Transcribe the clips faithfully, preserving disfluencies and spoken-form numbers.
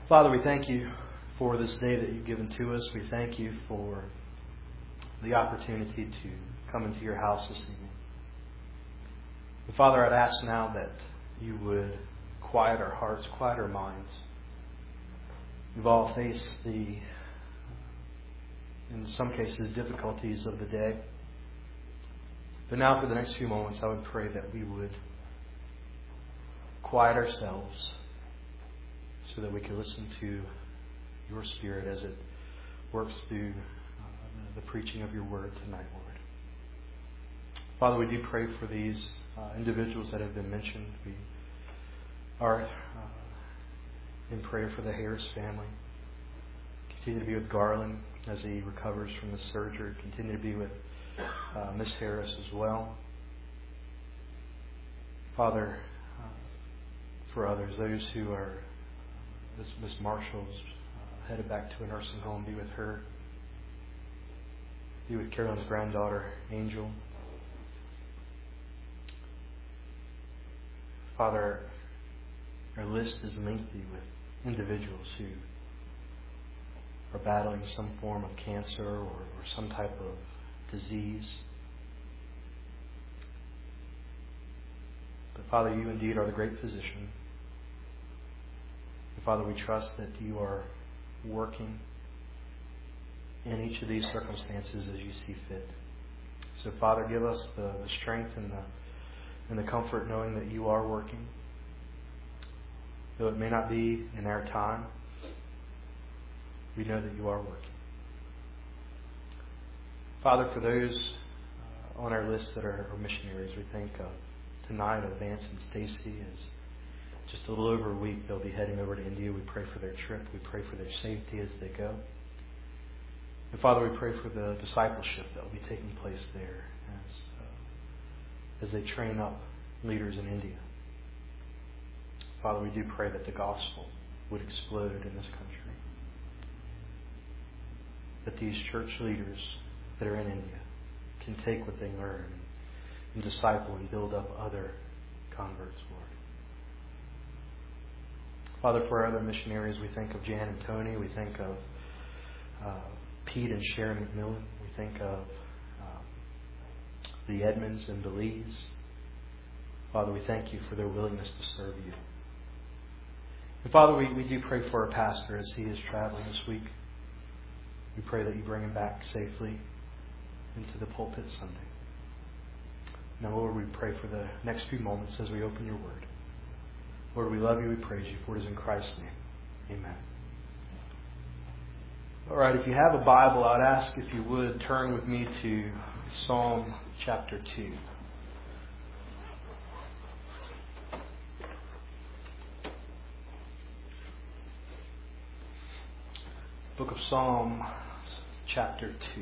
Father, we thank you for this day that you've given to us. We thank you for the opportunity to come into your house this evening. And Father, I'd ask now that you would quiet our hearts, quiet our minds. We've all faced the, in some cases, difficulties of the day. But now for the next few moments, I would pray that we would quiet ourselves so that we can listen to your Spirit as it works through uh, the preaching of your word tonight, Lord. Father, we do pray for these uh, individuals that have been mentioned. We are uh, in prayer for the Harris family. Continue to be with Garland as he recovers from the surgery. Continue to be with uh, Miss Harris as well. Father, uh, for others, those who are Miss Miss Marshall's uh, headed back to a nursing home. Be with her. Be with Carolyn's granddaughter, Angel. Father, our list is lengthy with individuals who are battling some form of cancer or, or some type of disease. But Father, you indeed are the great physician. Father, we trust that you are working in each of these circumstances as you see fit. So, Father, give us the, the strength and the, and the comfort knowing that you are working. Though it may not be in our time, we know that you are working. Father, for those uh, on our list that are, are missionaries, we think of tonight of Vance and Stacy as just a little over a week, they'll be heading over to India. We pray for their trip. We pray for their safety as they go. And Father, we pray for the discipleship that will be taking place there as, uh, as they train up leaders in India. Father, we do pray that the gospel would explode in this country. That these church leaders that are in India can take what they learn and disciple and build up other converts, Lord. Father, for our other missionaries, we think of Jan and Tony. We think of uh, Pete and Sharon McMillan. We think of um, the Edmonds and Belize. Father, we thank you for their willingness to serve you. And Father, we, we do pray for our pastor as he is traveling this week. We pray that you bring him back safely into the pulpit Sunday. Now, Lord, we pray for the next few moments as we open your word. Lord, we love you, we praise you, for it is in Christ's name. Amen. All right, if you have a Bible, I'd ask if you would turn with me to Psalm chapter two. Book of Psalm chapter two.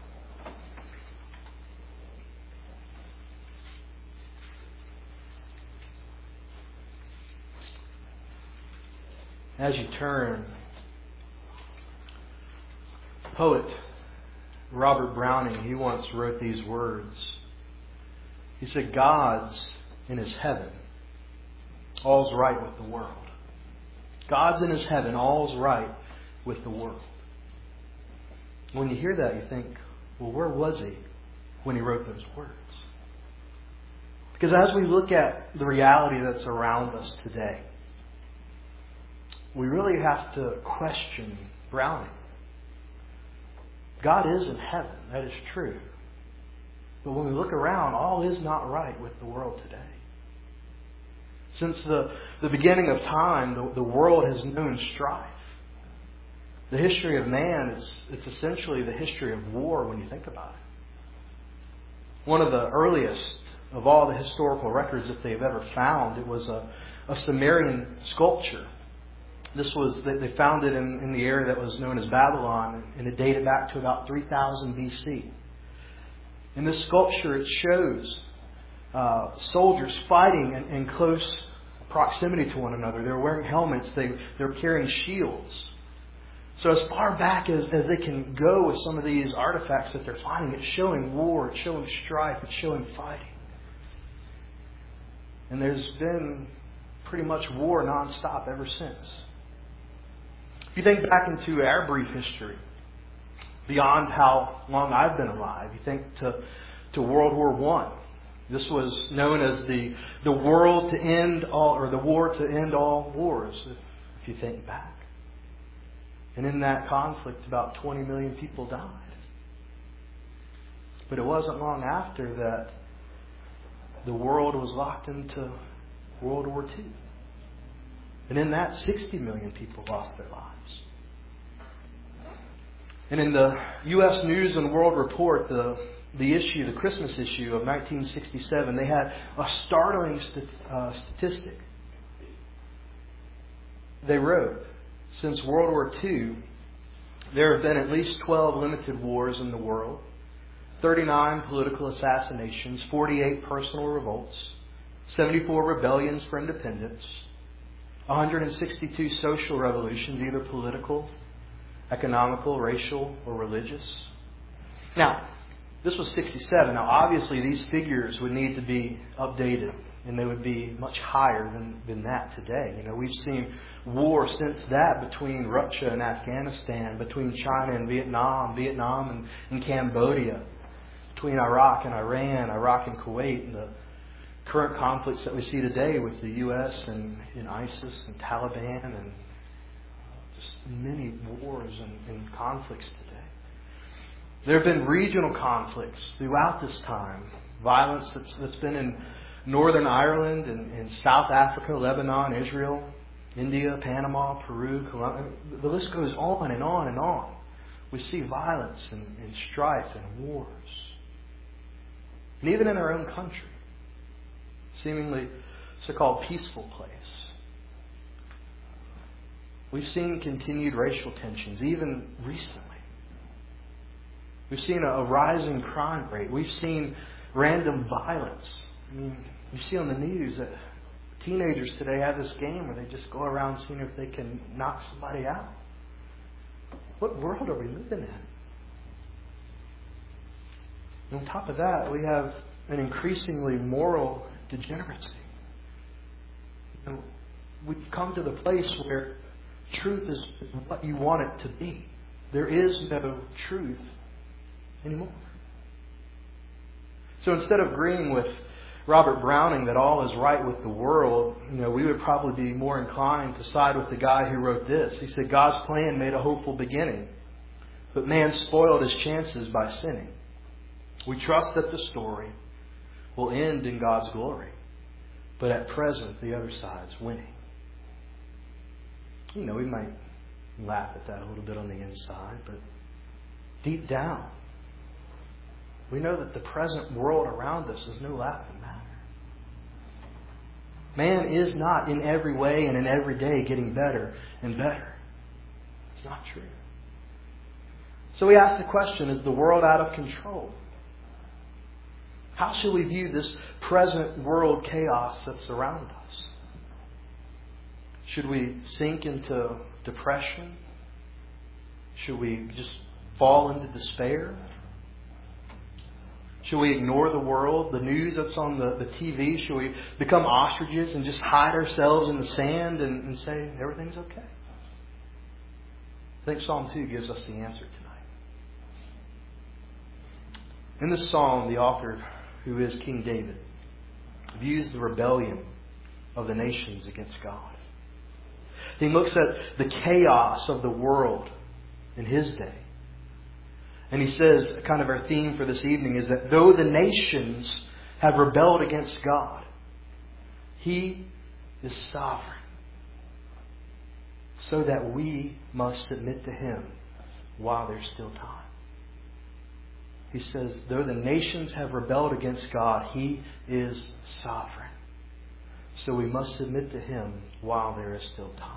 As you turn, poet Robert Browning, he once wrote these words. He said, God's in his heaven, all's right with the world. God's in his heaven, all's right with the world. When you hear that, you think, well, where was he when he wrote those words? Because as we look at the reality that's around us today, we really have to question Browning. God is in heaven, that is true. But when we look around, all is not right with the world today. Since the, the beginning of time, the, the world has known strife. The history of man is it's essentially the history of war when you think about it. One of the earliest of all the historical records that they've ever found, it was a, a Sumerian sculpture. This was they found it in, in the area that was known as Babylon, and it dated back to about three thousand B C. In this sculpture, it shows uh, soldiers fighting in, in close proximity to one another. They're wearing helmets. They they're carrying shields. So as far back as, as they can go with some of these artifacts that they're finding, it's showing war, it's showing strife, it's showing fighting. And there's been pretty much war nonstop ever since. If you think back into our brief history, beyond how long I've been alive, you think to, to World War One. This was known as the the world to end all, or the war to end all wars, if, if you think back. And in that conflict, about twenty million people died. But it wasn't long after that the world was locked into World War Two. And in that, sixty million people lost their lives. And in the U S News and World Report, the, the issue, the Christmas issue of nineteen sixty-seven, they had a startling st- uh, statistic. They wrote, since World War Two, there have been at least twelve limited wars in the world, thirty-nine political assassinations, forty-eight personal revolts, seventy-four rebellions for independence, one hundred sixty-two social revolutions, either political, economical, racial, or religious. Now, this was sixty-seven. Now, obviously, these figures would need to be updated, and they would be much higher than, than that today. You know, we've seen war since that between Russia and Afghanistan, between China and Vietnam, Vietnam and, and Cambodia, between Iraq and Iran, Iraq and Kuwait, and the current conflicts that we see today with the U S and, and ISIS and Taliban, and just many wars and, and conflicts today. There have been regional conflicts throughout this time. Violence that's, that's been in Northern Ireland and, and South Africa, Lebanon, Israel, India, Panama, Peru, Colombia. The list goes on and on and on. We see violence and, and strife and wars. And even in our own country, seemingly so-called peaceful place, we've seen continued racial tensions, even recently. We've seen a, a rising crime rate. We've seen random violence. I mean, you see on the news that teenagers today have this game where they just go around seeing if they can knock somebody out. What world are we living in? And on top of that, we have an increasingly moral degeneracy. And we've come to the place where truth is what you want it to be. There is no truth anymore. So instead of agreeing with Robert Browning that all is right with the world, you know, we would probably be more inclined to side with the guy who wrote this. He said, God's plan made a hopeful beginning, but man spoiled his chances by sinning. We trust that the story will end in God's glory, but at present the other side's winning. You know, we might laugh at that a little bit on the inside, but deep down, we know that the present world around us is no laughing matter. Man is not in every way and in every day getting better and better. It's not true. So we ask the question, is the world out of control? How should we view this present world chaos that's around us? Should we sink into depression? Should we just fall into despair? Should we ignore the world, the news that's on the, the T V? Should we become ostriches and just hide ourselves in the sand and, and say everything's okay? I think Psalm two gives us the answer tonight. In this psalm, the author, who is King David, views the rebellion of the nations against God. He looks at the chaos of the world in his day. And he says, kind of our theme for this evening is that though the nations have rebelled against God, He is sovereign, so that we must submit to Him while there's still time. He says, though the nations have rebelled against God, He is sovereign, so we must submit to Him while there is still time.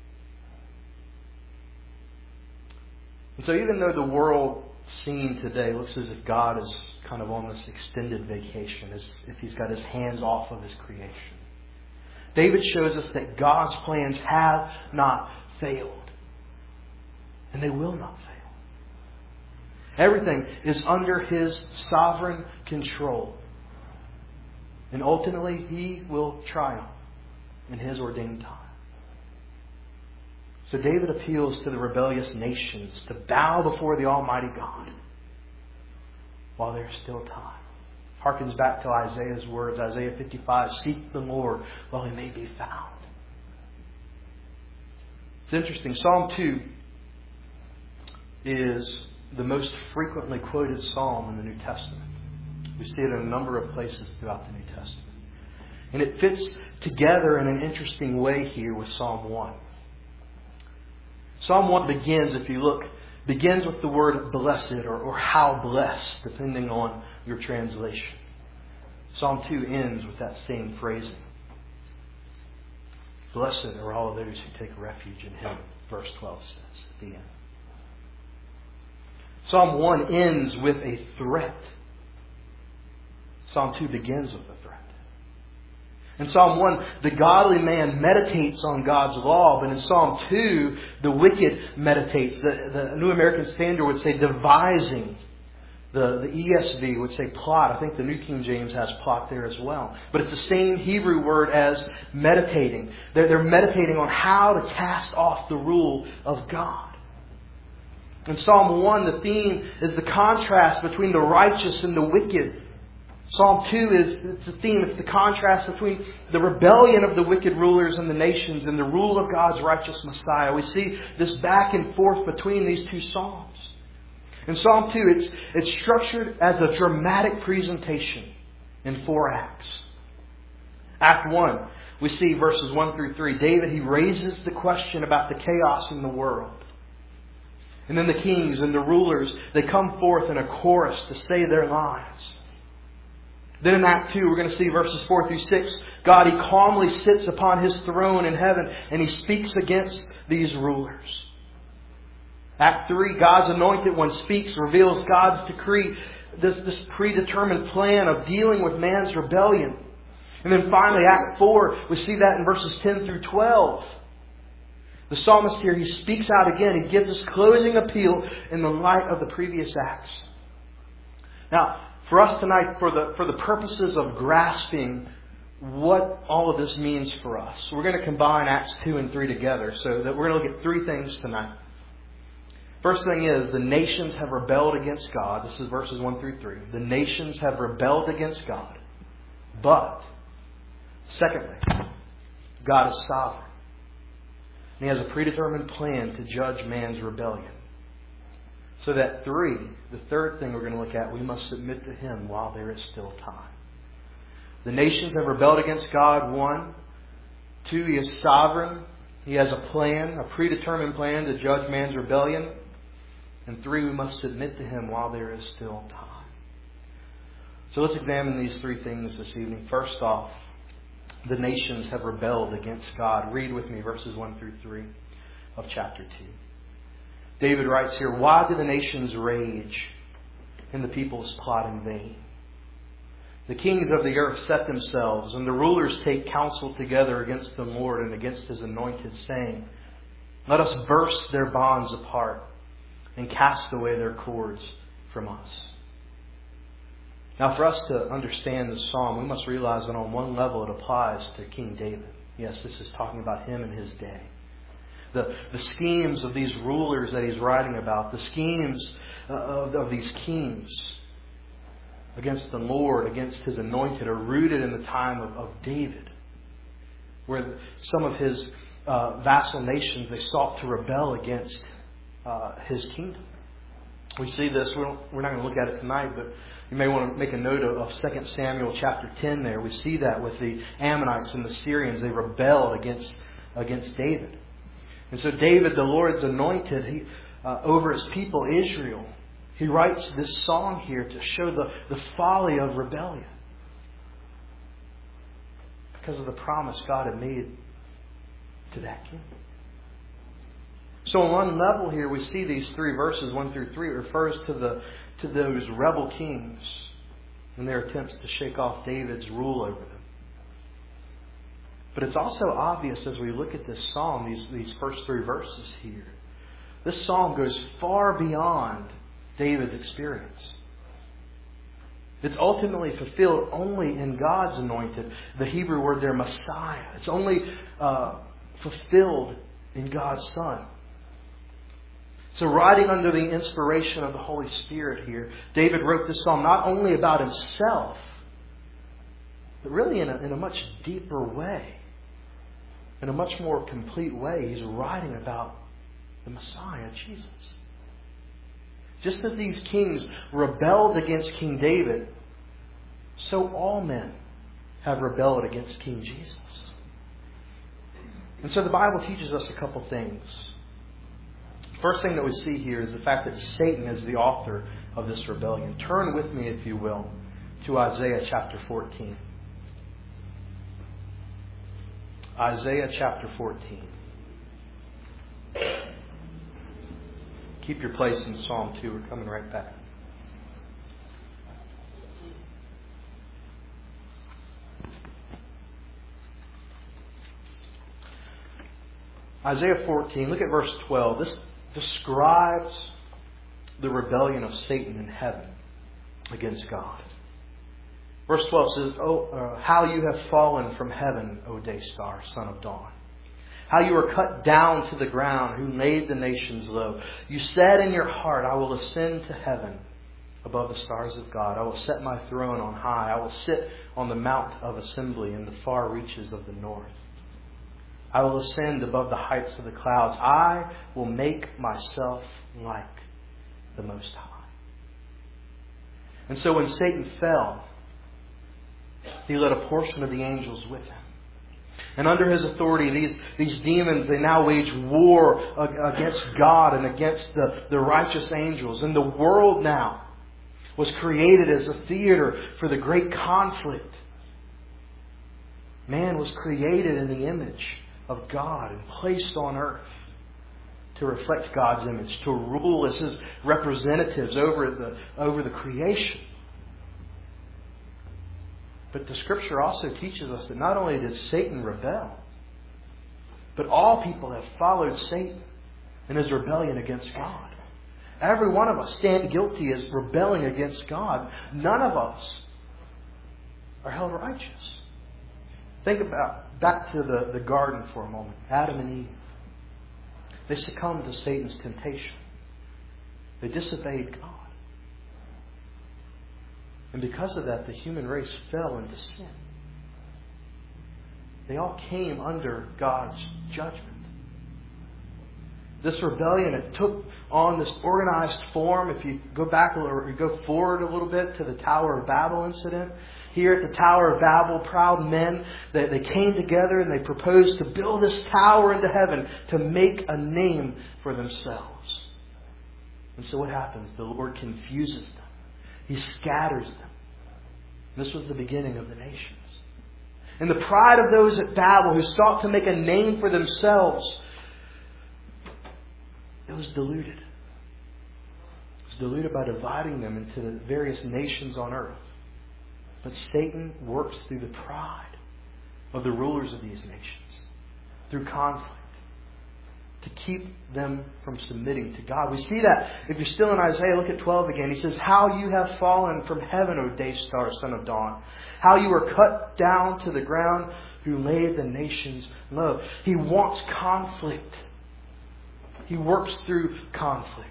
And so even though the world scene today looks as if God is kind of on this extended vacation, as if He's got His hands off of His creation, David shows us that God's plans have not failed. And they will not fail. Everything is under His sovereign control. And ultimately, He will triumph in His ordained time. So David appeals to the rebellious nations to bow before the Almighty God while there is still time. Harkens back to Isaiah's words, Isaiah fifty-five, seek the Lord while He may be found. It's interesting. Psalm two is the most frequently quoted psalm in the New Testament. We see it in a number of places throughout the New Testament. And it fits together in an interesting way here with Psalm one. Psalm one begins, if you look, begins with the word blessed or, or how blessed, depending on your translation. Psalm two ends with that same phrasing. Blessed are all of those who take refuge in Him, verse twelve says at the end. Psalm one ends with a threat. Psalm two begins with a threat. In Psalm one, the godly man meditates on God's law, but in Psalm two, the wicked meditates. The, the New American Standard would say devising. The, the E S V would say plot. I think the New King James has plot there as well. But it's the same Hebrew word as meditating. They're, they're meditating on how to cast off the rule of God. In Psalm one, the theme is the contrast between the righteous and the wicked. Psalm two is it's the theme, it's the contrast between the rebellion of the wicked rulers and the nations and the rule of God's righteous Messiah. We see this back and forth between these two psalms. In Psalm two, it's, it's structured as a dramatic presentation in four acts. Act one, we see verses one through three. David, he raises the question about the chaos in the world. And then the kings and the rulers, they come forth in a chorus to say their lines. Then in Act two, we're going to see verses four through six. God, He calmly sits upon His throne in heaven and He speaks against these rulers. Act three, God's anointed one speaks, reveals God's decree, this, this predetermined plan of dealing with man's rebellion. And then finally, Act four, we see that in verses ten through twelve. The psalmist here, he speaks out again. He gives his closing appeal in the light of the previous acts. Now, for us tonight, for the, for the purposes of grasping what all of this means for us, we're going to combine Acts two and three together so that we're going to look at three things tonight. First thing is, the nations have rebelled against God. This is verses one through three. The nations have rebelled against God. But, secondly, God is sovereign. And He has a predetermined plan to judge man's rebellion. So that three, the third thing we're going to look at, we must submit to Him while there is still time. The nations have rebelled against God, one. Two, He is sovereign. He has a plan, a predetermined plan to judge man's rebellion. And three, we must submit to Him while there is still time. So let's examine these three things this evening. First off, the nations have rebelled against God. Read with me verses one through three of chapter two. David writes here, why do the nations rage and the peoples plot in vain? The kings of the earth set themselves, and the rulers take counsel together against the Lord and against His anointed, saying, let us burst their bonds apart and cast away their cords from us. Now, for us to understand this psalm, we must realize that on one level it applies to King David. Yes, this is talking about him in his day. The, the schemes of these rulers that he's writing about, the schemes of, of these kings against the Lord, against His anointed, are rooted in the time of, of David, where some of his uh, vassal nations, they sought to rebel against uh, his kingdom. We see this, we don't, we're not going to look at it tonight, but you may want to make a note of, of Second Samuel chapter ten there. We see that with the Ammonites and the Syrians. They rebelled against, against David. And so David, the Lord's anointed, he, uh, over His people Israel, he writes this song here to show the, the folly of rebellion. Because of the promise God had made to that king. So on one level here we see these three verses, one through three, it refers to the to those rebel kings and their attempts to shake off David's rule over them. But it's also obvious as we look at this psalm, these, these first three verses here. This psalm goes far beyond David's experience. It's ultimately fulfilled only in God's anointed, the Hebrew word there, Messiah. It's only uh, fulfilled in God's Son. So writing under the inspiration of the Holy Spirit here, David wrote this psalm not only about himself, but really in a, in a much deeper way, in a much more complete way. He's writing about the Messiah, Jesus. Just as these kings rebelled against King David, so all men have rebelled against King Jesus. And so the Bible teaches us a couple things. First thing that we see here is the fact that Satan is the author of this rebellion. Turn with me, if you will, to Isaiah chapter fourteen. Isaiah chapter fourteen. Keep your place in Psalm two. We're coming right back. Isaiah fourteen, look at verse twelve. This describes the rebellion of Satan in heaven against God. Verse twelve says, "Oh, uh, how you have fallen from heaven, O day star, son of dawn. How you were cut down to the ground, who made the nations low. You said in your heart, I will ascend to heaven above the stars of God. I will set my throne on high. I will sit on the mount of assembly in the far reaches of the north. I will ascend above the heights of the clouds. I will make myself like the Most High." And so when Satan fell, he led a portion of the angels with him. And under his authority, these, these demons, they now wage war against God and against the, the righteous angels. And the world now was created as a theater for the great conflict. Man was created in the image of God and placed on earth to reflect God's image, to rule as His representatives over the, over the creation. But the Scripture also teaches us that not only did Satan rebel, but all people have followed Satan in his rebellion against God. Every one of us stand guilty as rebelling against God. None of us are held righteous. Think about back to the, the garden for a moment. Adam and Eve. They succumbed to Satan's temptation. They disobeyed God. And because of that, the human race fell into sin. They all came under God's judgment. This rebellion, it took on this organized form. If you go back or go forward a little bit to the Tower of Babel incident, here at the Tower of Babel, proud men, they, they came together and they proposed to build this tower into heaven to make a name for themselves. And so what happens? The Lord confuses them. He scatters them. This was the beginning of the nations. And the pride of those at Babel who sought to make a name for themselves, it was diluted. It was diluted by dividing them into the various nations on earth. But Satan works through the pride of the rulers of these nations, through conflict, to keep them from submitting to God. We see that if you're still in Isaiah, look at twelve again. He says, "How you have fallen from heaven, O day star, son of dawn. How you were cut down to the ground, who laid the nations low." He wants conflict. He works through conflict.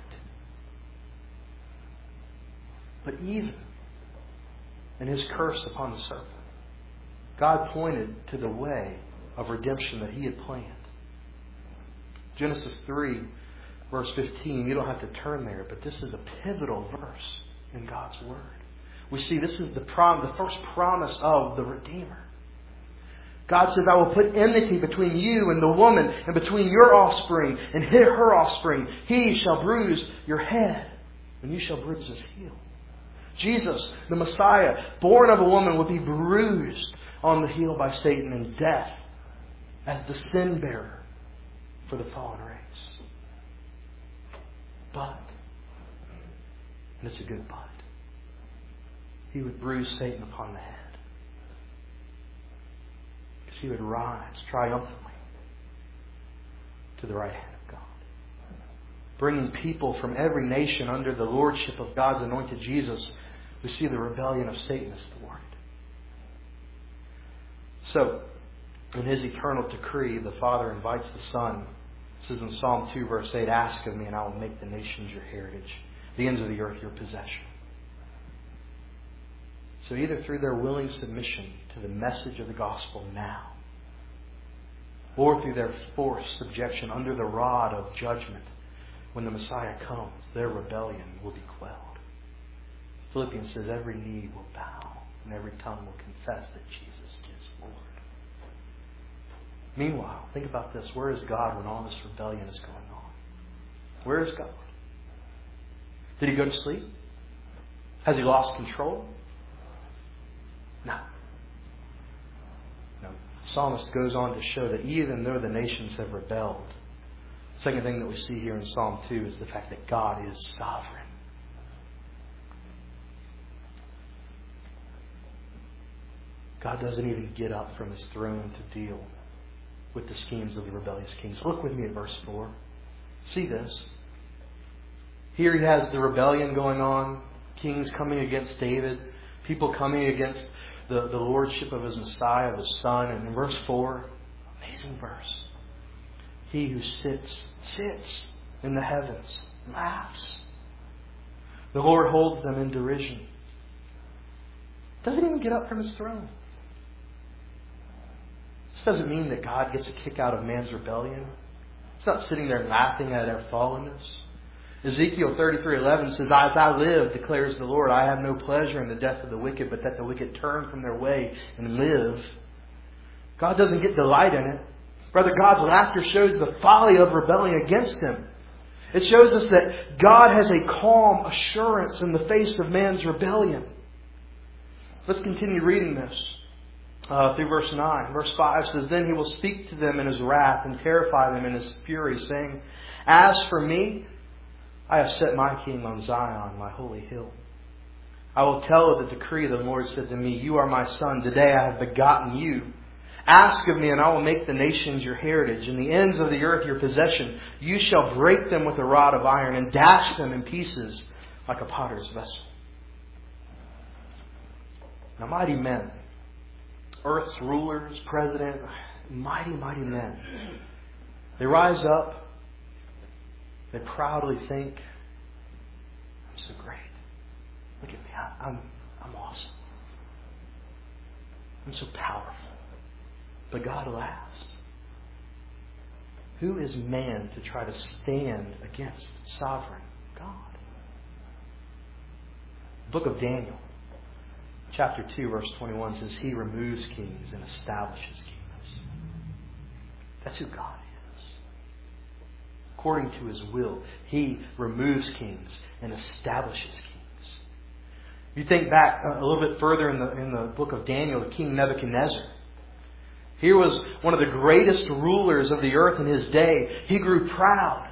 But even in His curse upon the serpent, God pointed to the way of redemption that He had planned. Genesis three, verse fifteen. You don't have to turn there, but this is a pivotal verse in God's Word. We see this is the prom, the first promise of the Redeemer. God says, "I will put enmity between you and the woman, and between your offspring and her offspring. He shall bruise your head, and you shall bruise his heel." Jesus, the Messiah, born of a woman, would be bruised on the heel by Satan and death as the sin bearer for the fallen race. But, and it's a good but, He would bruise Satan upon the head. Because He would rise triumphantly to the right hand of God, bringing people from every nation under the lordship of God's anointed Jesus. We see the rebellion of Satan is thwarted. So, in His eternal decree, the Father invites the Son This is in Psalm two, verse eight. Ask of me, and I will make the nations your heritage, the ends of the earth your possession. So either through their willing submission to the message of the gospel now, or through their forced subjection under the rod of judgment when the Messiah comes, their rebellion will be quelled. Philippians says every knee will bow and every tongue will confess that Jesus is Lord. Meanwhile, think about this. Where is God when all this rebellion is going on? Where is God? Did He go to sleep? Has He lost control? No. No. The psalmist goes on to show that even though the nations have rebelled, the second thing that we see here in Psalm two is the fact that God is sovereign. God doesn't even get up from His throne to deal with the schemes of the rebellious kings. Look with me at verse four. See this. Here He has the rebellion going on, kings coming against David, people coming against the, the lordship of His Messiah, of His Son. And in verse four, amazing verse. He who sits, sits in the heavens, laughs. The Lord holds them in derision. Doesn't even get up from His throne. This doesn't mean that God gets a kick out of man's rebellion. It's not sitting there laughing at our fallenness. Ezekiel thirty-three eleven says, As I live, declares the Lord, I have no pleasure in the death of the wicked, but that the wicked turn from their way and live. God doesn't get delight in it. Rather, God's laughter shows the folly of rebelling against Him. It shows us that God has a calm assurance in the face of man's rebellion. Let's continue reading this. Uh, through verse nine. Verse five says, Then He will speak to them in His wrath and terrify them in His fury, saying, As for me, I have set my king on Zion, my holy hill. I will tell of the decree the Lord said to me, You are my son. Today I have begotten you. Ask of me, and I will make the nations your heritage, and the ends of the earth your possession. You shall break them with a rod of iron, and dash them in pieces like a potter's vessel. Now, mighty men, Earth's rulers, president, mighty, mighty men. They rise up. They proudly think, I'm so great. Look at me. I, I'm, I'm awesome. I'm so powerful. But God laughs. Who is man to try to stand against sovereign God? The book of Daniel, chapter two, verse twenty-one says, He removes kings and establishes kings. That's who God is. According to His will, He removes kings and establishes kings. You think back a little bit further in the, in the book of Daniel, to King Nebuchadnezzar. Here was one of the greatest rulers of the earth in his day. He grew proud.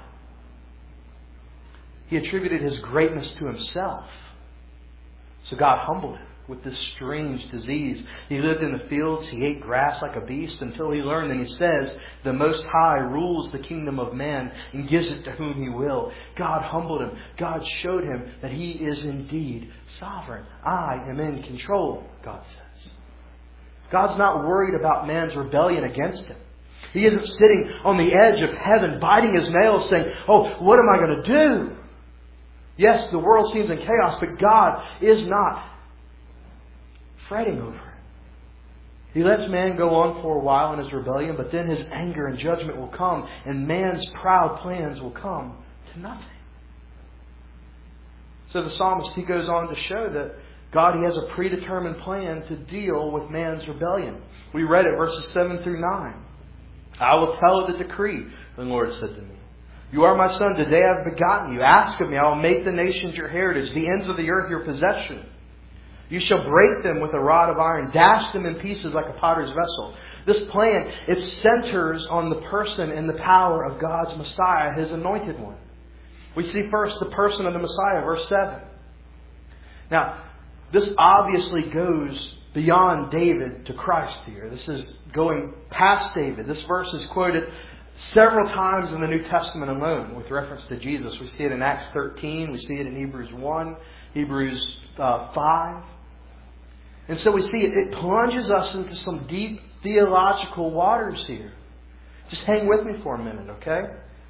He attributed his greatness to himself. So God humbled him with this strange disease. He lived in the fields. He ate grass like a beast until he learned. And he says, the Most High rules the kingdom of man and gives it to whom He will. God humbled him. God showed him that He is indeed sovereign. I am in control, God says. God's not worried about man's rebellion against Him. He isn't sitting on the edge of heaven, biting his nails, saying, oh, what am I going to do? Yes, the world seems in chaos, but God is not fretting over it. He lets man go on for a while in his rebellion, but then His anger and judgment will come, and man's proud plans will come to nothing. So the psalmist, he goes on to show that God, He has a predetermined plan to deal with man's rebellion. We read it, verses seven through nine. I will tell of the decree, the Lord said to me. You are my son, today I have begotten you. Ask of me, I will make the nations your heritage, the ends of the earth your possession. You shall break them with a rod of iron, dash them in pieces like a potter's vessel. This plan, it centers on the person and the power of God's Messiah, His anointed one. We see first the person of the Messiah, verse seven. Now, this obviously goes beyond David to Christ here. This is going past David. This verse is quoted several times in the New Testament alone with reference to Jesus. We see it in Acts thirteen. We see it in Hebrews one, Hebrews uh, five. And so we see it, it plunges us into some deep theological waters here. Just hang with me for a minute, okay?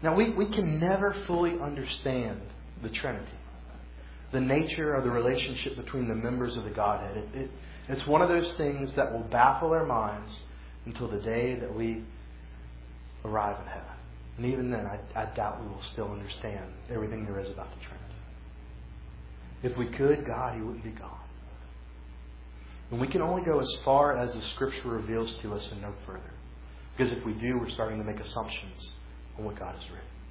Now, we, we can never fully understand the Trinity, the nature of the relationship between the members of the Godhead. It, it, it's one of those things that will baffle our minds until the day that we arrive in heaven. And even then, I, I doubt we will still understand everything there is about the Trinity. If we could, God, He wouldn't be God. And we can only go as far as the Scripture reveals to us and no further. Because if we do, we're starting to make assumptions on what God has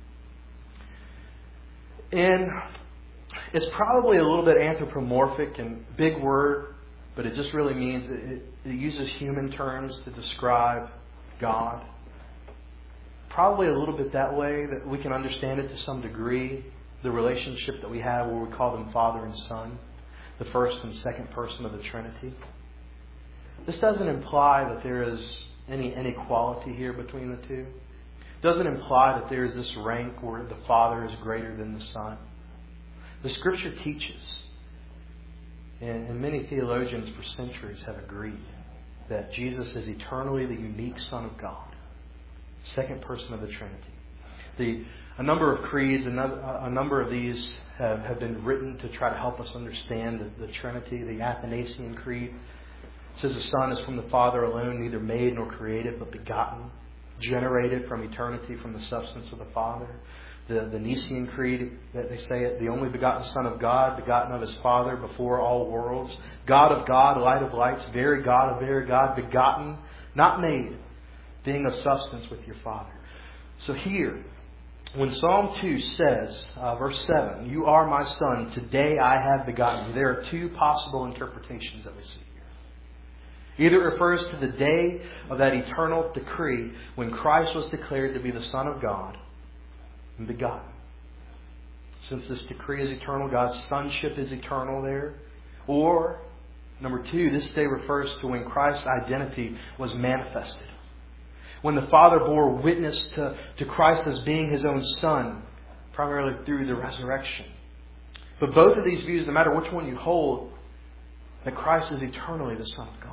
written. And it's probably a little bit anthropomorphic and big word, but it just really means it, it uses human terms to describe God. Probably a little bit that way, that we can understand it to some degree, the relationship that we have where we call them Father and Son, the first and second person of the Trinity. This doesn't imply that there is any inequality here between the two. It doesn't imply that there is this rank where the Father is greater than the Son. The Scripture teaches, and, and many theologians for centuries have agreed, that Jesus is eternally the unique Son of God, second person of the Trinity. The A number of creeds, a number of these have, have been written to try to help us understand the, the Trinity. The Athanasian Creed says the Son is from the Father alone, neither made nor created, but begotten, generated from eternity from the substance of the Father. The, the Nicene Creed, that they say it, the only begotten Son of God, begotten of His Father before all worlds, God of God, light of lights, very God of very God, begotten, not made, being of substance with your Father. So here, when Psalm two says, uh, verse seven, "You are my Son, today I have begotten you," there are two possible interpretations that we see here. Either it refers to the day of that eternal decree when Christ was declared to be the Son of God and begotten. Since this decree is eternal, God's sonship is eternal there. Or, number two, this day refers to when Christ's identity was manifested. When the Father bore witness to, to Christ as being His own Son, primarily through the resurrection. But both of these views, no matter which one you hold, that Christ is eternally the Son of God.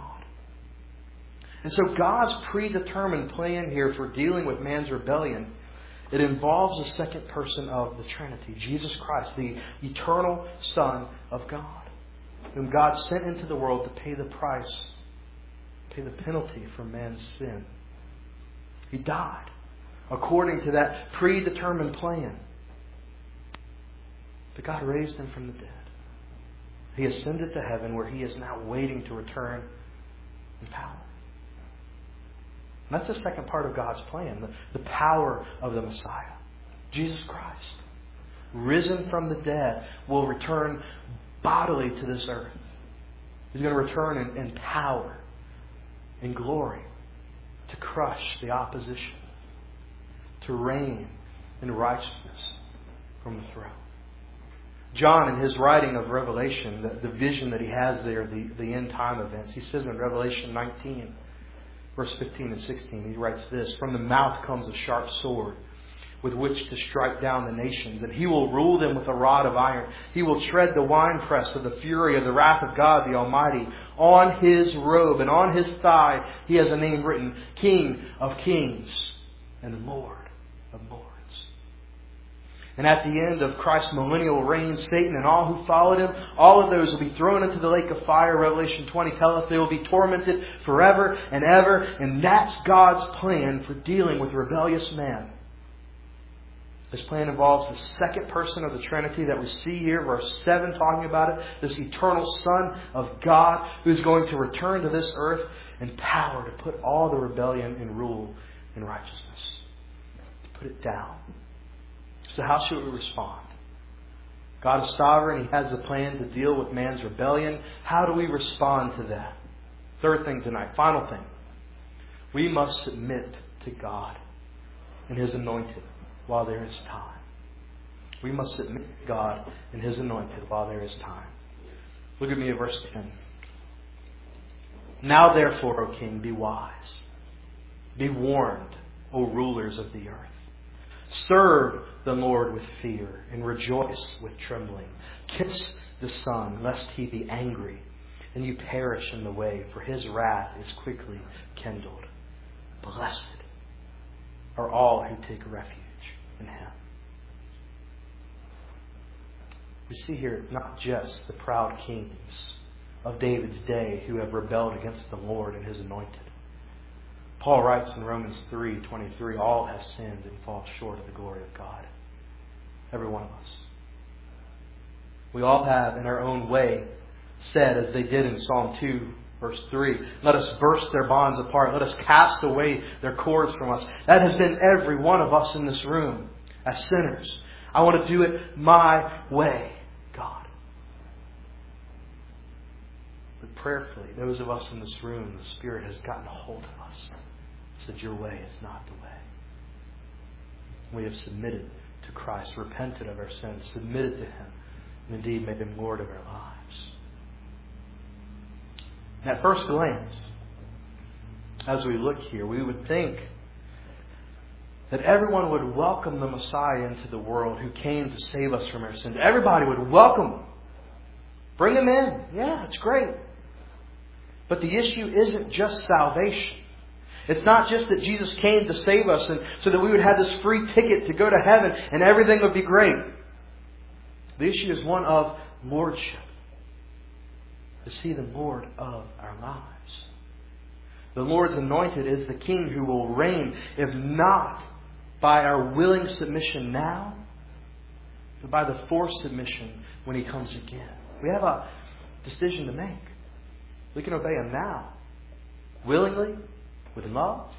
And so God's predetermined plan here for dealing with man's rebellion, it involves the second person of the Trinity, Jesus Christ, the eternal Son of God, whom God sent into the world to pay the price, pay the penalty for man's sin. He died according to that predetermined plan. But God raised Him from the dead. He ascended to heaven, where He is now waiting to return in power. And that's the second part of God's plan, the, the power of the Messiah. Jesus Christ, risen from the dead, will return bodily to this earth. He's going to return in, in power, in glory, to crush the opposition, to reign in righteousness from the throne. John, in his writing of Revelation, the, the vision that he has there, the, the end time events, he says in Revelation nineteen, verse fifteen and sixteen, he writes this: "From the mouth comes a sharp sword, with which to strike down the nations, and He will rule them with a rod of iron. He will tread the winepress of the fury of the wrath of God the Almighty. On His robe and on His thigh He has a name written, King of Kings and Lord of Lords." And at the end of Christ's millennial reign, Satan and all who followed Him, all of those will be thrown into the lake of fire. Revelation twenty tells us they will be tormented forever and ever. And that's God's plan for dealing with rebellious man. This plan involves the second person of the Trinity that we see here, verse seven, talking about it. This eternal Son of God who is going to return to this earth in power to put all the rebellion in rule in righteousness. To put it down. So how should we respond? God is sovereign. He has a plan to deal with man's rebellion. How do we respond to that? Third thing tonight, final thing. We must submit to God and His anointed while there is time. We must submit to God and His anointed while there is time. Look at me at verse ten. "Now therefore, O King, be wise. Be warned, O rulers of the earth. Serve the Lord with fear and rejoice with trembling. Kiss the Son, lest He be angry and you perish in the way, for His wrath is quickly kindled. Blessed are all who take refuge in Him. We see here it's not just the proud kings of David's day who have rebelled against the Lord and His anointed. Paul writes in Romans three twenty-three, all have sinned and fall short of the glory of God. Every one of us. We all have, in our own way, said, as they did in Psalm two, verse three, let us burst their bonds apart. Let us cast away their cords from us. That has been every one of us in this room as sinners. I want to do it my way, God. But prayerfully, those of us in this room, the Spirit has gotten a hold of us. Said, your way is not the way. We have submitted to Christ, repented of our sins, submitted to Him, and indeed made Him Lord of our lives. And at first glance, as we look here, we would think that everyone would welcome the Messiah into the world who came to save us from our sins. Everybody would welcome Him. Bring Him in. Yeah, it's great. But the issue isn't just salvation. It's not just that Jesus came to save us and so that we would have this free ticket to go to heaven and everything would be great. The issue is one of lordship. Is He the Lord of our lives? The Lord's anointed is the King who will reign, if not by our willing submission now, but by the forced submission when He comes again. We have a decision to make. We can obey Him now, willingly, with love,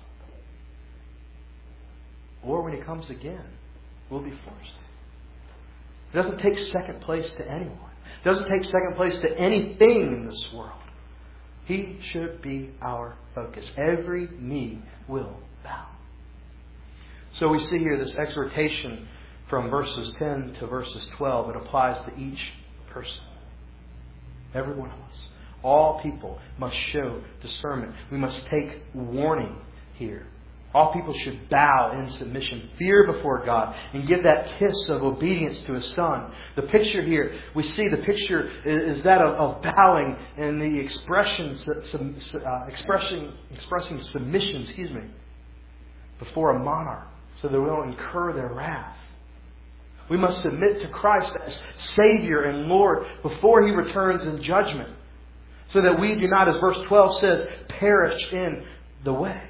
or when He comes again, we'll be forced. It doesn't take second place to anyone. It doesn't take second place to anything in this world. He should be our focus. Every knee will bow. So we see here this exhortation from verses ten to verses twelve. It applies to each person. Every one of us. All people must show discernment. We must take warning here. All people should bow in submission, fear before God, and give that kiss of obedience to His Son. The picture here, we see the picture is that of, of bowing and the expression, uh, expressing, expressing submission, excuse me, before a monarch, so that we don't incur their wrath. We must submit to Christ as Savior and Lord before He returns in judgment, so that we do not, as verse twelve says, perish in the way.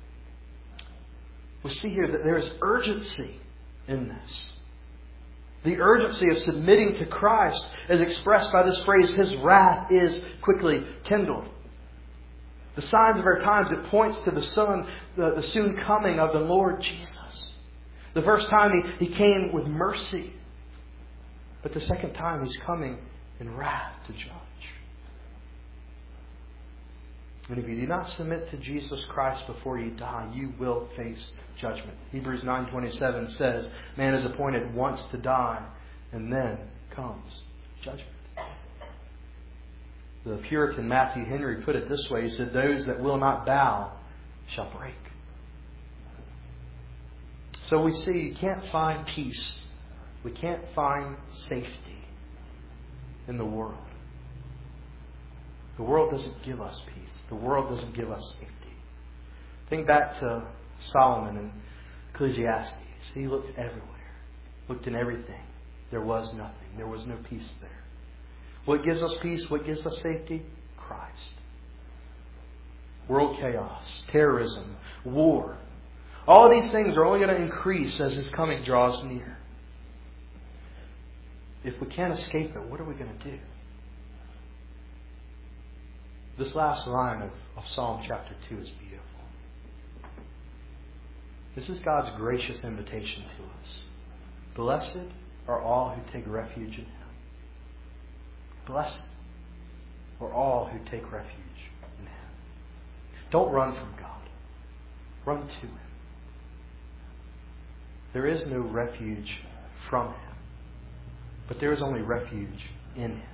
We see here that there is urgency in this. The urgency of submitting to Christ is expressed by this phrase, His wrath is quickly kindled. The signs of our times, it points to the Son, the, the soon coming of the Lord Jesus. The first time he, he came with mercy. But the second time He's coming in wrath to judge. And if you do not submit to Jesus Christ before you die, you will face judgment. Hebrews nine twenty-seven says, man is appointed once to die, and then comes judgment. The Puritan Matthew Henry put it this way. He said, those that will not bow shall break. So we see you can't find peace. We can't find safety in the world. The world doesn't give us peace. The world doesn't give us safety. Think back to Solomon in Ecclesiastes. He looked everywhere. Looked in everything. There was nothing. There was no peace there. What gives us peace? What gives us safety? Christ. World chaos, terrorism, war. All of these things are only going to increase as His coming draws near. If we can't escape it, what are we going to do? This last line of, of Psalm chapter two is beautiful. This is God's gracious invitation to us. Blessed are all who take refuge in Him. Blessed are all who take refuge in Him. Don't run from God. Run to Him. There is no refuge from Him, but there is only refuge in Him.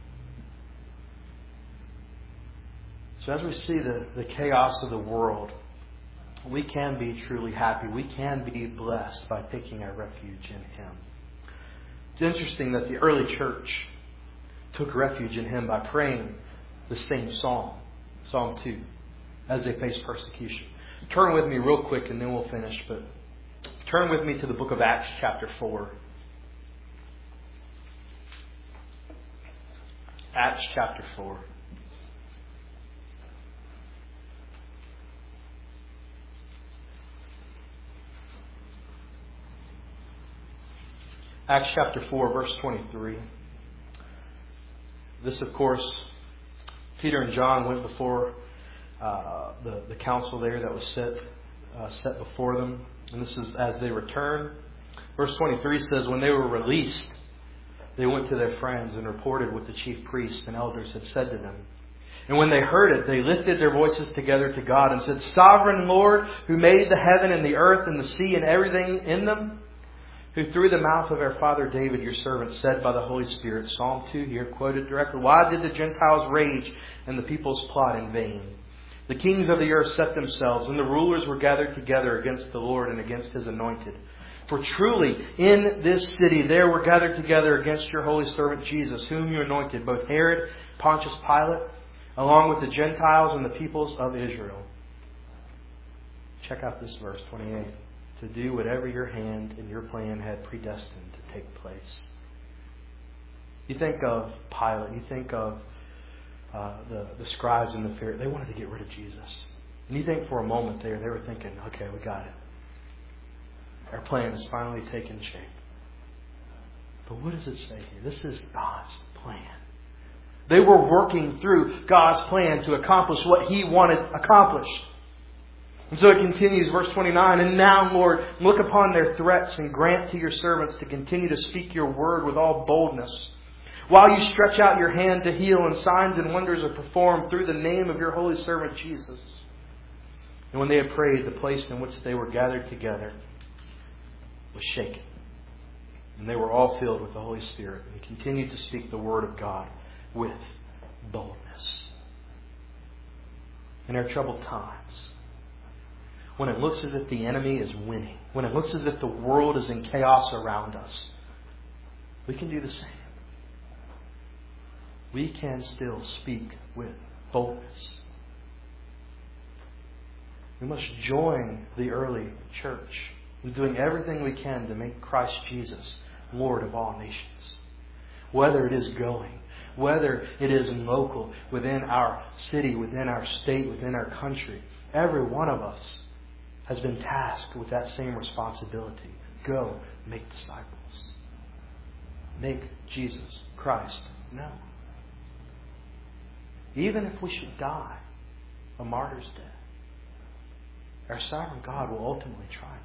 So as we see the, the chaos of the world, we can be truly happy. We can be blessed by taking our refuge in Him. It's interesting that the early church took refuge in Him by praying the same psalm, Psalm two, as they faced persecution. Turn with me real quick and then we'll finish. But Turn with me to the book of Acts chapter four. Acts chapter four. Acts chapter four, verse twenty-three. This, of course, Peter and John went before uh, the, the council there that was set, uh, set before them. And this is as they returned. Verse twenty-three says, when they were released, they went to their friends and reported what the chief priests and elders had said to them. And when they heard it, they lifted their voices together to God and said, Sovereign Lord, who made the heaven and the earth and the sea and everything in them, who through the mouth of our father David, your servant, said by the Holy Spirit, Psalm two here, quoted directly, why did the Gentiles rage and the peoples plot in vain? The kings of the earth set themselves, and the rulers were gathered together against the Lord and against His anointed. For truly in this city there were gathered together against your holy servant Jesus, whom you anointed, both Herod, Pontius Pilate, along with the Gentiles and the peoples of Israel. Check out this verse, twenty-eight. To do whatever your hand and your plan had predestined to take place. You think of Pilate, you think of uh, the, the scribes and the Pharisees. They wanted to get rid of Jesus. And you think for a moment there, they were thinking, okay, we got it. Our plan has finally taken shape. But what does it say here? This is God's plan. They were working through God's plan to accomplish what He wanted accomplished. And so it continues, verse twenty-nine, and now, Lord, look upon their threats and grant to your servants to continue to speak your word with all boldness, while you stretch out your hand to heal, and signs and wonders are performed through the name of your holy servant Jesus. And when they had prayed, the place in which they were gathered together was shaken. And they were all filled with the Holy Spirit and continued to speak the word of God with boldness. In our troubled times, when it looks as if the enemy is winning, when it looks as if the world is in chaos around us, we can do the same. We can still speak with boldness. We must join the early church in doing everything we can to make Christ Jesus Lord of all nations. Whether it is going, whether it is local, within our city, within our state, within our country, every one of us has been tasked with that same responsibility. Go, make disciples. Make Jesus Christ known. Even if we should die a martyr's death, our sovereign God will ultimately triumph.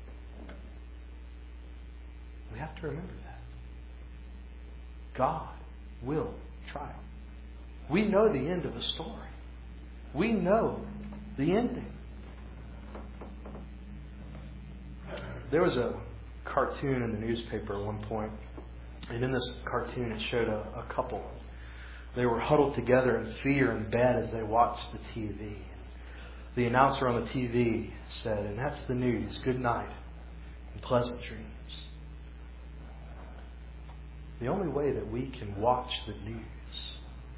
We have to remember that. God will triumph. We know the end of the story. We know the ending. There was a cartoon in the newspaper at one point, and in this cartoon it showed a, a couple. They were huddled together in fear in bed as they watched the T V. The announcer on the T V said, and that's the news, good night and pleasant dreams. The only way that we can watch the news,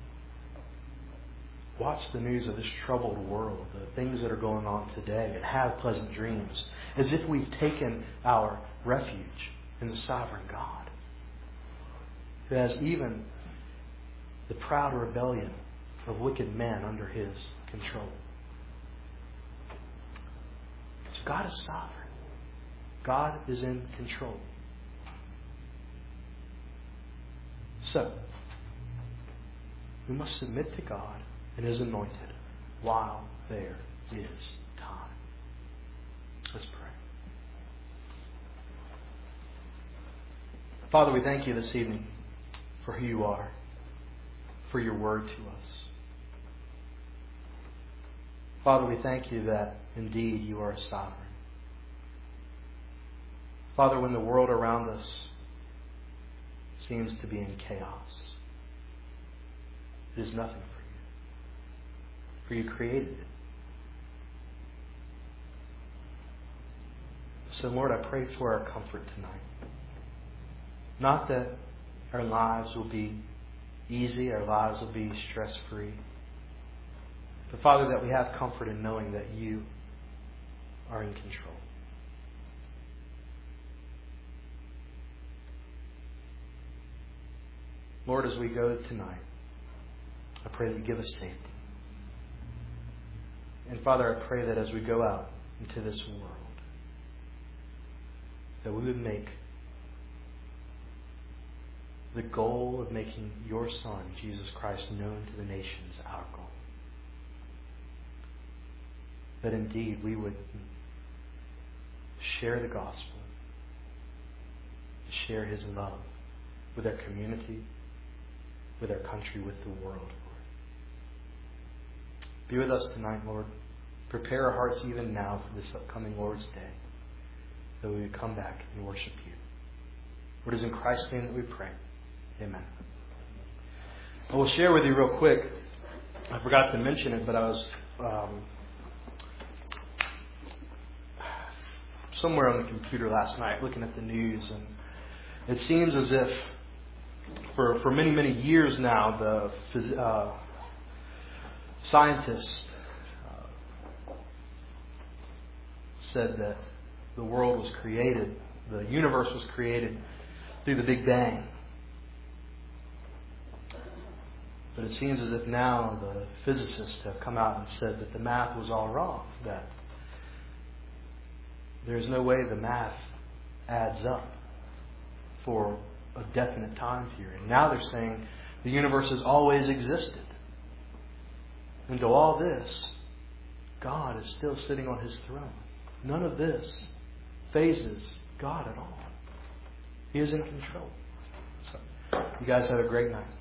watch the news of this troubled world, the things that are going on today, and have pleasant dreams, as if we've taken our refuge in the sovereign God, who has even the proud rebellion of wicked men under His control. So God is sovereign. God is in control. So, we must submit to God and His anointed while there is time. Let's pray. Father, we thank You this evening for who You are, for Your word to us. Father, we thank You that indeed You are sovereign. Father, when the world around us seems to be in chaos, it is nothing for You. For You created it. So, Lord, I pray for our comfort tonight. Not that our lives will be easy, our lives will be stress-free. But, Father, that we have comfort in knowing that You are in control. Lord, as we go tonight, I pray that you give us safety. And Father, I pray that as we go out into this world, that we would make the goal of making your Son, Jesus Christ, known to the nations our goal. That indeed we would share the gospel, share His love with our community, with our country, with the world, Lord. Be with us tonight, Lord. Prepare our hearts even now for this upcoming Lord's Day, that we would come back and worship you. For it is in Christ's name that we pray. Amen. I will share with you real quick. I forgot to mention it, but I was um, somewhere on the computer last night looking at the news, and it seems as if for for many, many years now, the phys- uh, scientists uh, said that the world was created, the universe was created through the Big Bang. But it seems as if now the physicists have come out and said that the math was all wrong, that there's no way the math adds up for a definite time period. Now they're saying the universe has always existed. And to all this, God is still sitting on His throne. None of this phases God at all. He is in control. So, you guys have a great night.